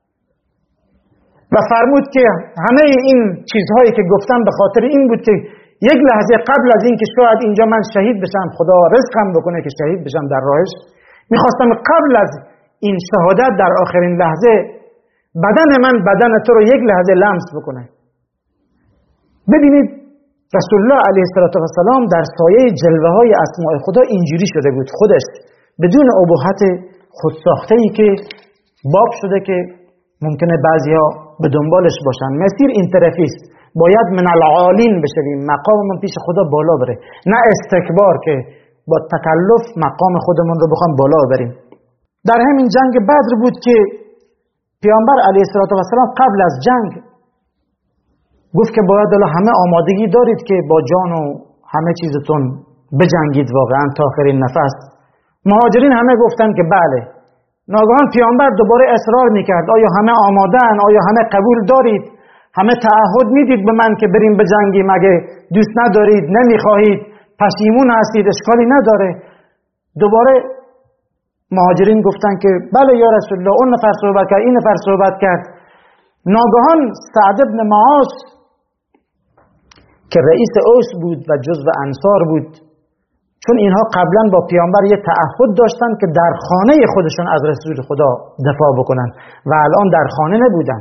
Speaker 2: و فرمود که همه این چیزهایی که گفتم به خاطر این بود که یک لحظه قبل از این که شاید اینجا من شهید بشم، خدا رزقم بکنه که شهید بشم در راهش، میخواستم قبل از این شهادت در آخرین لحظه بدن من بدن تو رو یک لحظه لمس بکنه. ببینید رسول الله علیه السلام در سایه جلوه های اسماء خدا اینجوری شده بود، خودش بدون ابهت خودساخته‌ای که باب شده که ممکنه بعضیا به دنبالش باشن. مسیر این طرفیست، باید من العالین بشویم، مقاممون پیش خدا بالا بره، نه استکبار که با تکلف مقام خودمون رو بخوام بالا بریم. در همین جنگ بدر بود که پیامبر علیه السلام قبل از جنگ گفت که باید همه آمادگی دارید که با جان و همه چیزتون بجنگید واقعا تا آخرین نفس. مهاجرین همه گفتن که بله. ناگهان پیامبر دوباره اصرار میکرد، آیا همه آمادن؟ آیا همه قبول دارید؟ همه تعهد میدید به من که بریم بجنگیم؟ اگه دوست ندارید، نمیخواهید، پشیمون هستید، اشکالی نداره. دوباره مهاجرین گفتن که بله یا رسول الله. اون نفر صحبت کرد، این نفر صحبت کرد. ناگهان سعد بن معاذ که رئیس اوس بود و جزو انصار بود، چون اینها قبلا با پیامبر یه تعهد داشتن که در خانه خودشون از رسول خدا دفاع بکنن و الان در خانه نبودن.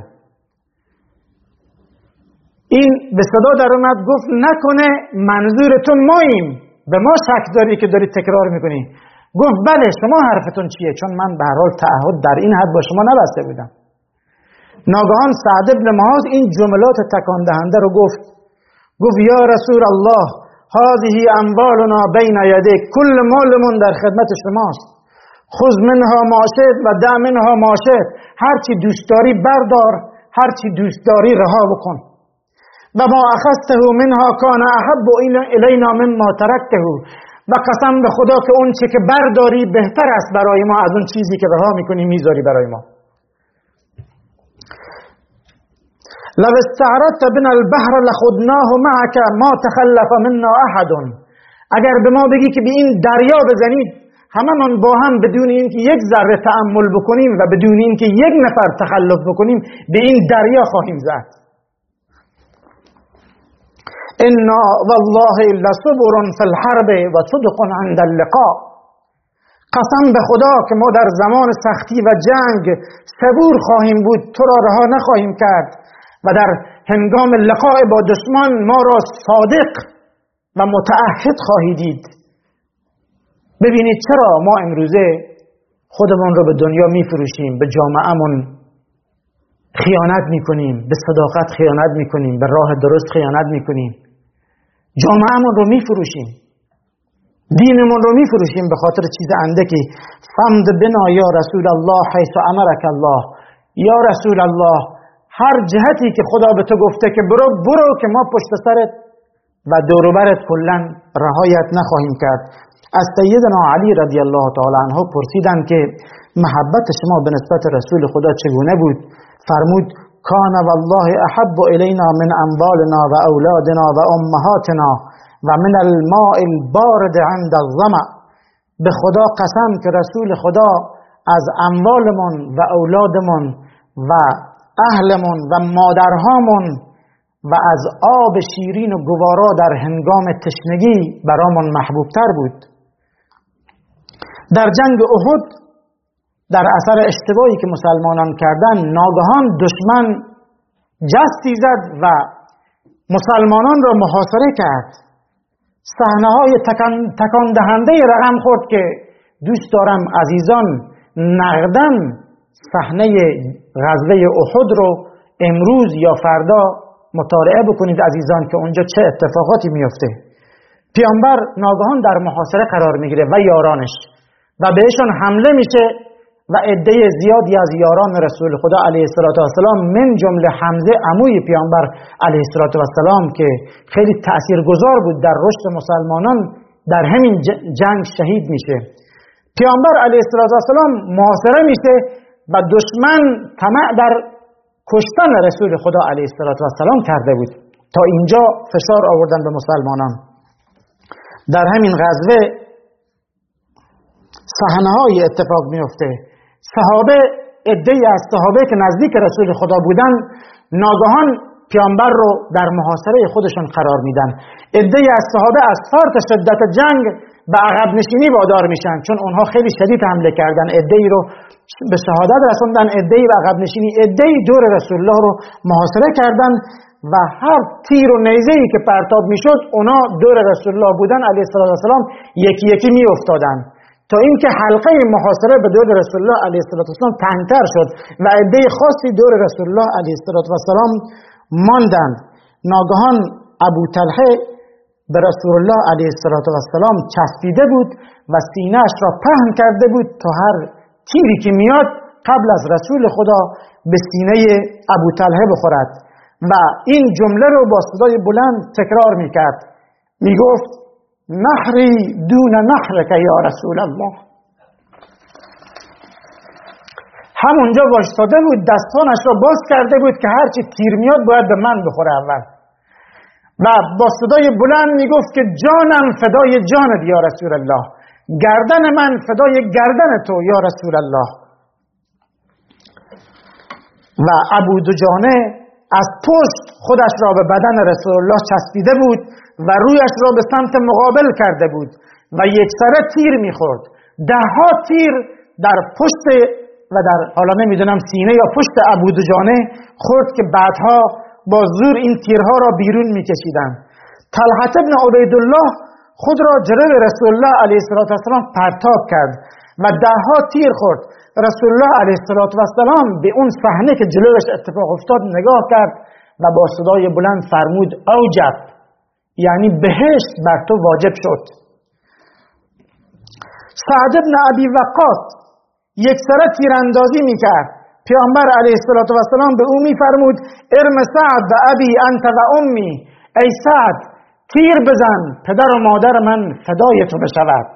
Speaker 2: این به صدا در اومد، گفت نکنه منظورتون ماییم، به ما شک داری که داری تکرار میکنی؟ گفت بله، شما حرفتون چیه؟ چون من به هر حال تعهد در این حد با شما نبسته بودم. ناگهان سعد بن معاذ این جملات تکان دهنده رو گفت یا رسول الله هذه اموالنا بین یدیک، کل مالمون در خدمت شماست، خذ منها ما شئت و دع منها ما شئت، هر چی دوست داری بردار، هر چی دوست داری رها بکن. و ما اخذته منها کان احب الینا مما ترکته، و قسم به خدا که اون چی که برداری بهتر است برای ما از اون چیزی که رها میکنی میذاری برای ما. لو استعرضت بنا البحر لخضناه معك ما تخلف منا احد. اگر به ما بگی که به این دریا بزنید هممون با هم بدون اینکه یک ذره تأمل بکنیم و بدون اینکه یک نفر تخلف بکنیم به این دریا خواهیم زد. انا والله لصبر فی الحرب و صدق عند اللقاء. قسم به خدا که ما در زمان سختی و جنگ صبور خواهیم بود، تو را رها نخواهیم کرد و در هنگام لقاء با دشمن ما را صادق و متعهد خواهی دید. ببینید چرا ما امروزه خودمون رو به دنیا میفروشیم، به جامعهمون خیانت میکنیم، به صداقت خیانت میکنیم، به راه درست خیانت میکنیم، جامعهمون رو میفروشیم، دینمون رو میفروشیم به خاطر چیز اندکی. فمد بنا یا رسول الله حیث امرک الله. یا رسول الله هر جهتی که خدا به تو گفته که برو که ما پشت سرت و دوروبرت کلن رهایت نخواهیم کرد. از سیدنا علی رضی الله تعالی عنه پرسیدند که محبت شما به نسبت رسول خدا چگونه بود؟ فرمود کان والله احب الینا من اموالنا و اولادنا و امهاتنا و من الماء البارد عند الظمأ. به خدا قسم که رسول خدا از اموالمون و اولادمون و اهلمون و مادرهامون و از آب شیرین و گوارا در هنگام تشنگی برامون محبوب تر بود. در جنگ احد در اثر اشتباهی که مسلمانان کردن ناگهان دشمن جستی زد و مسلمانان را محاصره کرد. صحنه‌های تکان دهنده رقم خورد که دوست دارم عزیزان نقدن صحنه غزوه احد رو امروز یا فردا مطالعه بکنید عزیزان که اونجا چه اتفاقاتی میفته. پیامبر ناگهان در محاصره قرار میگیره و یارانش و بهشون حمله میشه و عده زیادی از یاران رسول خدا علیه السلام من جمله حمزه عموی پیامبر علیه السلام که خیلی تاثیرگذار بود در رشد مسلمانان در همین جنگ شهید میشه. پیامبر علیه السلام محاصره میشه و دشمن طمع در کشتن رسول خدا علیه السلام کرده بود. تا اینجا فشار آوردن به مسلمانان. در همین غزوه صحنه‌های اتفاق میفته. صحابه عده‌ای از صحابه که نزدیک رسول خدا بودن ناگهان پیامبر رو در محاصره خودشون قرار میدن. عده‌ای از صحابه از فرط شدت جنگ به عقب نشینی وادار میشن چون اونها خیلی شدید حمله کردن. عده‌ای رو به شهادت رسوندن، عده‌ای به عقب نشینی، عده‌ای دور رسول الله رو محاصره کردن و هر تیر و نیزه‌ای که پرتاب میشد اونا دور رسول الله بودن علیه السلام یکی یکی میافتادن تا اینکه حلقه محاصره به دور رسول الله علیه السلام تنگتر شد و عده خاصی دور رسول الله علیه السلام ماندند. ناگهان ابو طلحه به رسول الله علیه السلام چسبیده بود و سینه‌اش را پهن کرده بود تا هر تیری که میاد قبل از رسول خدا به سینه ابو طلحه بخورد و این جمله رو با صدای بلند تکرار میکرد. میگفت نحری دون نحرک یا رسول الله. همونجا وایستاده بود، دستانش را باز کرده بود که هرچی تیر میاد باید به من بخوره اول و با صدای بلند میگفت که جانم فدای جانت یا رسول الله، گردن من فدای گردن تو یا رسول الله. و ابو دجانه از پشت خودش را به بدن رسول الله چسبیده بود و رویش را به سمت مقابل کرده بود و یکسره تیر میخورد. دهها تیر در پشت و در حالا نمیدونم سینه یا پشت ابو دجانه خورد که بعدها با زور این تیرها را بیرون میکشیدن. طلحه ابن عبیدالله خود را جلوی رسول الله علیه السلام پرتاب کرد و دهها تیر خورد. رسول الله علیه السلام به اون صحنه که جلوش اتفاق افتاد نگاه کرد و با صدای بلند فرمود اوجب، یعنی بهشت بر تو واجب شد. سعد ابن ابی وقاص یک سره تیراندازی میکرد. پیامبر علیه السلام به او میفرمود ارم سعد و ابی انت و امی، ای سعد تیر بزن پدر و مادر من فدای تو بشود.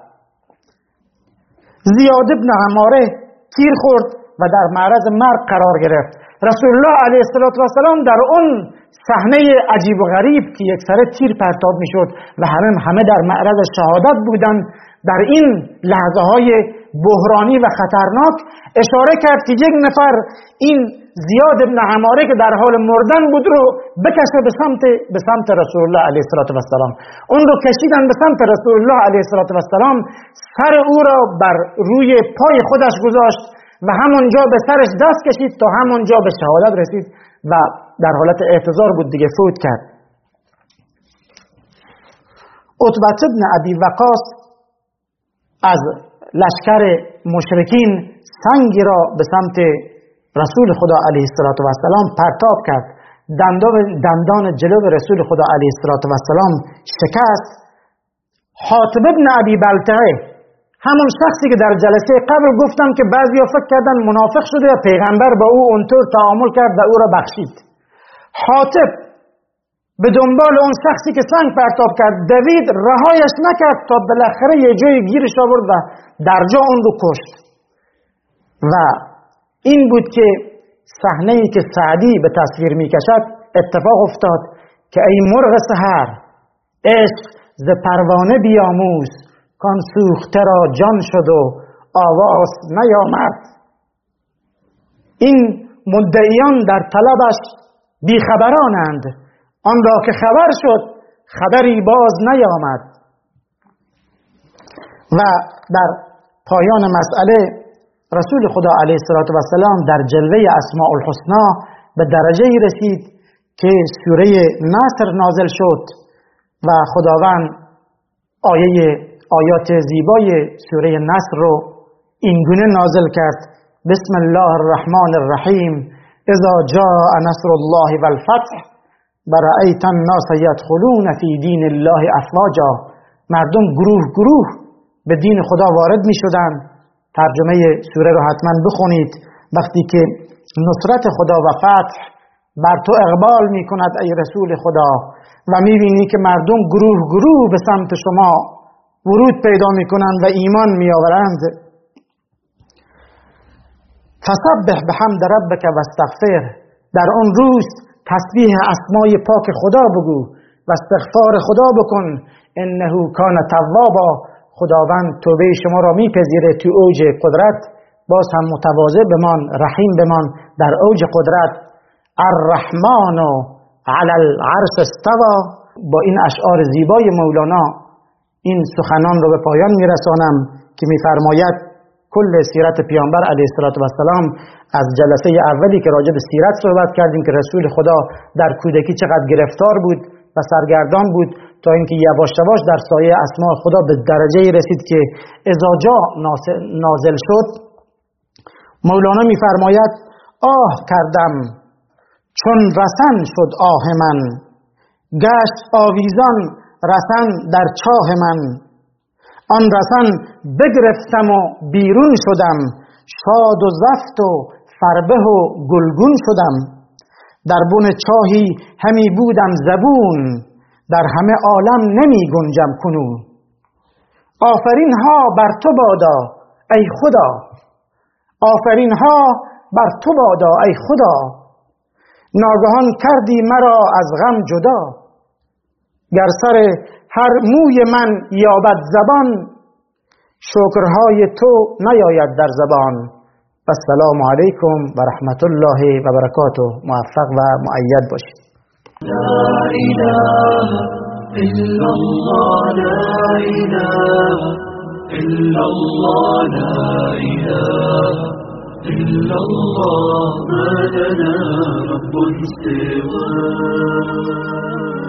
Speaker 2: زیاد ابن عماره تیر خورد و در معرض مرگ قرار گرفت. رسول الله علیه السلام در اون صحنه عجیب و غریب که یک سر تیر پرتاب میشد و همه در معرض شهادت بودند، در این لحظه های بحرانی و خطرناک اشاره کرد که یک نفر این زیاد ابن عماره که در حال مردن بود رو بکشه به سمت رسول الله علیه السلام. اون رو کشیدن به سمت رسول الله علیه السلام، سر او را بر روی پای خودش گذاشت و همونجا به سرش دست کشید تا همونجا به شهادت رسید و در حالت اعتذار بود دیگه، فوت کرد. عتبه بن ابی وقاص از لشکر مشرکین سنگی را به سمت رسول خدا علیه السلام پرتاب کرد. دندان جلو رسول خدا علیه السلام شکست. حاطب بن ابی بلتعه، همون شخصی که در جلسه قبل گفتم که بعضیا فکر کردن منافق شده و پیغمبر با او اونطور تعامل کرد و او را بخشید، حاطب به دنبال اون شخصی که سنگ پرتاب کرد دوید، رهایش نکرد تا بالاخره یه جای گیرش آورد و در جا اون رو کشت. و این بود که صحنه‌ای که سعدی به تصویر میکشد اتفاق افتاد که ای مرغ سحر، عشق ز پروانه بیاموز، کان سوخته را جان شد و آواز نیامد. این مدعیان در طلبش بیخبرانند، آن را که خبر شد خبری باز نیامد. و در پایان مسئله رسول خدا علیه السلام در جلوه اسماء الحسنا به درجه رسید که سوره نصر نازل شد و خداوند آیات زیبای سوره نصر رو اینگونه نازل کرد: بسم الله الرحمن الرحیم، اذا جاء نصر الله والفتح ورأیت الناس یدخلون فی دین الله افواجا. مردم گروه گروه به دین خدا وارد می شدن. ترجمه سوره رو حتما بخونید. وقتی که نصرت خدا و فتح بر تو اقبال می کند ای رسول خدا و می بینی که مردم گروه گروه به سمت شما ورود پیدا می کنند و ایمان می آورند، فسبح بحمد ربک و استغفر، در اون روز تسبیح اسمای پاک خدا بگو و استغفار خدا بکن، انه کان توابا، خداوند توبه شما را میپذیره. تو اوج قدرت باز هم متواضع بمان، رحیم بمان در اوج قدرت. الرحمن علی العرش استوى. با این اشعار زیبای مولانا این سخنان رو به پایان میرسانم که میفرماید کل سیرت پیامبر علیه السلام از جلسه اولی که راجع به سیرت صحبت کردیم که رسول خدا در کودکی چقدر گرفتار بود و سرگردان بود تا اینکه یواش یواش در سایه اسماء خدا به درجه رسید که اذا جاء نازل شد. مولانا میفرماید آه کردم چون رسن شد آه من، گشت آویزان رسن در چاه من، آن رسن بگرفتم و بیرون شدم، شاد و زفت و فربه و گلگون شدم، در بن چاهی همی بودم زبون، در همه عالم نمی گنجم کنون. آفرین ها بر تو بادا ای خدا، آفرین ها بر تو بادا ای خدا، ناگهان کردی مرا از غم جدا، گر سر هر موی من یابد زبان، شکرهای تو نیاید در زبان. السلام علیکم و رحمت الله و برکاته. موفق و مؤید باشید.
Speaker 3: لا إله إلا الله، لا إله إلا الله، لا إله إلا الله، ما لنا رب سواه.